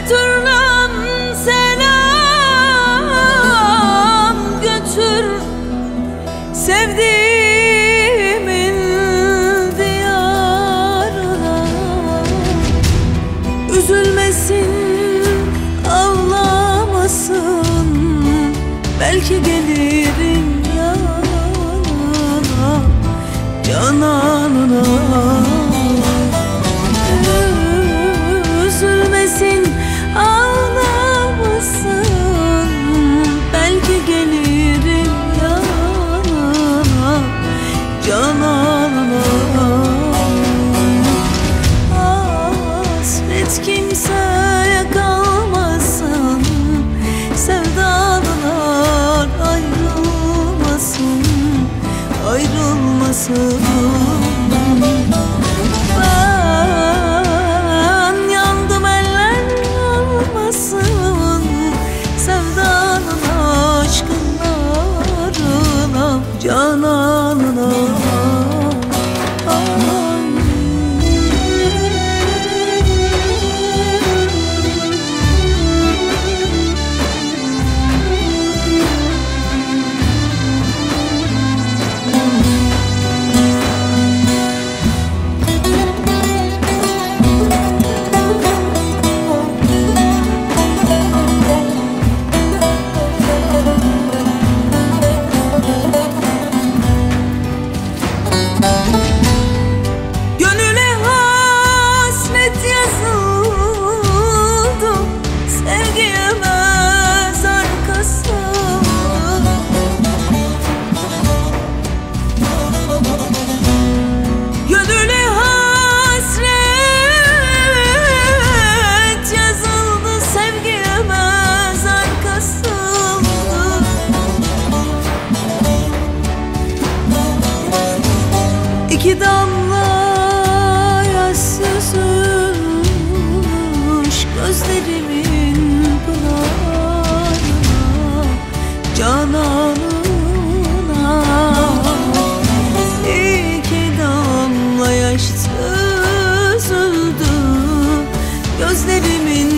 türlüm selam götür sevdiğimin diyarına. Üzülmesin, ağlamasın, belki gelirim yanına, cananına. Üzülmesin, ağlamasın, belki gelirim yanına, cananına. Hasret kimseye kalmasın, sevdalılar ayrılmasın, ayrılmasın. Ben yandım, eller yanmasın, sevdanın aşkın narına, cananına. İki damla yaş süzülmüş gözlerimin pınarına, cananına. İki damla yaş süzüldü gözlerimin